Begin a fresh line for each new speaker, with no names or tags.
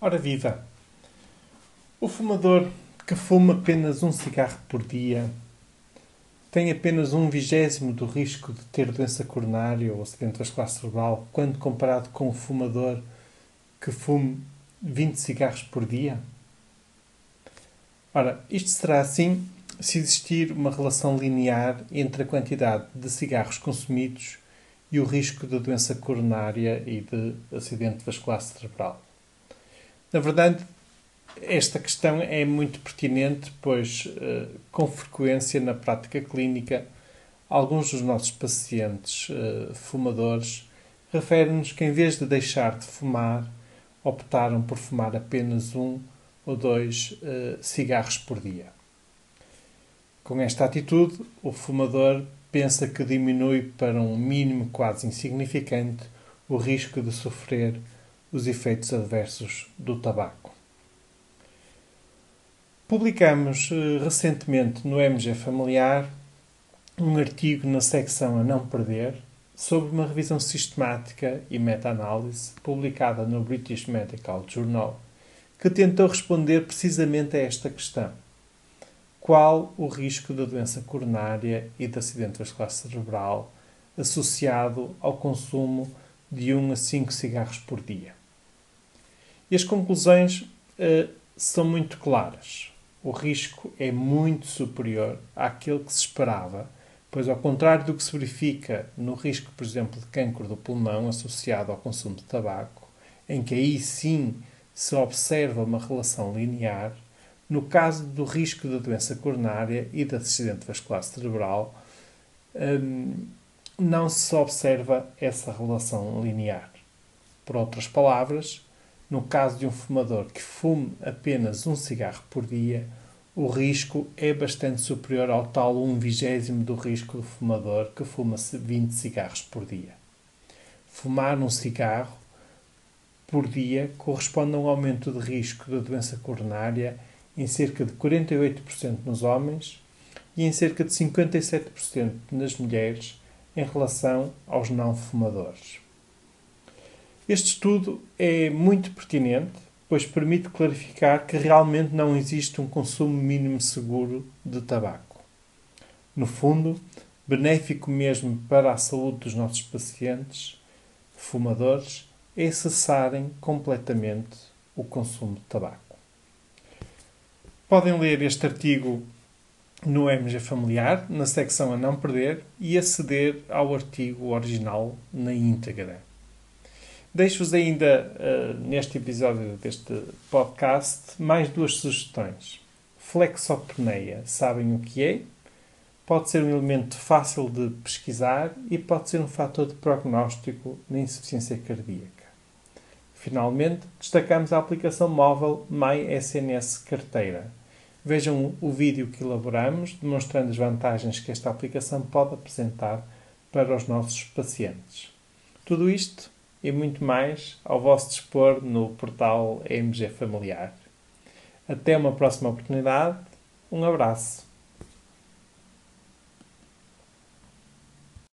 Ora viva! O fumador que fuma apenas um cigarro por dia tem apenas 1/20 do risco de ter doença coronária ou acidente vascular cerebral quando comparado com o fumador que fume 20 cigarros por dia? Ora, isto será assim se existir uma relação linear entre a quantidade de cigarros consumidos e o risco de doença coronária e de acidente vascular cerebral. Na verdade, esta questão é muito pertinente, pois, com frequência na prática clínica, alguns dos nossos pacientes fumadores referem-nos que, em vez de deixar de fumar, optaram por fumar apenas 1 ou 2 cigarros por dia. Com esta atitude, o fumador pensa que diminui para um mínimo quase insignificante o risco de sofrer os efeitos adversos do tabaco. Publicamos recentemente no MG Familiar um artigo na secção A Não Perder sobre uma revisão sistemática e meta-análise publicada no British Medical Journal que tentou responder precisamente a esta questão. Qual o risco da doença coronária e de acidente vascular cerebral associado ao consumo de 1 a 5 cigarros por dia? E as conclusões são muito claras. O risco é muito superior àquele que se esperava, pois, ao contrário do que se verifica no risco, por exemplo, de cancro do pulmão associado ao consumo de tabaco, em que aí sim se observa uma relação linear, no caso do risco da doença coronária e de acidente vascular cerebral, não se observa essa relação linear. Por outras palavras, no caso de um fumador que fume apenas um cigarro por dia, o risco é bastante superior ao tal 1/20 do risco do fumador que fuma 20 cigarros por dia. Fumar um cigarro por dia corresponde a um aumento de risco da doença coronária em cerca de 48% nos homens e em cerca de 57% nas mulheres em relação aos não fumadores. Este estudo é muito pertinente, pois permite clarificar que realmente não existe um consumo mínimo seguro de tabaco. No fundo, benéfico mesmo para a saúde dos nossos pacientes fumadores é cessarem completamente o consumo de tabaco. Podem ler este artigo no MG Familiar, na secção A Não Perder, e aceder ao artigo original na íntegra. Deixo-vos ainda, neste episódio deste podcast, mais 2 sugestões. Flexopneia, sabem o que é? Pode ser um elemento fácil de pesquisar e pode ser um fator de prognóstico na insuficiência cardíaca. Finalmente, destacamos a aplicação móvel MySNS Carteira. Vejam o vídeo que elaboramos, demonstrando as vantagens que esta aplicação pode apresentar para os nossos pacientes. Tudo isto e muito mais ao vosso dispor no portal MG Familiar. Até uma próxima oportunidade. Um abraço.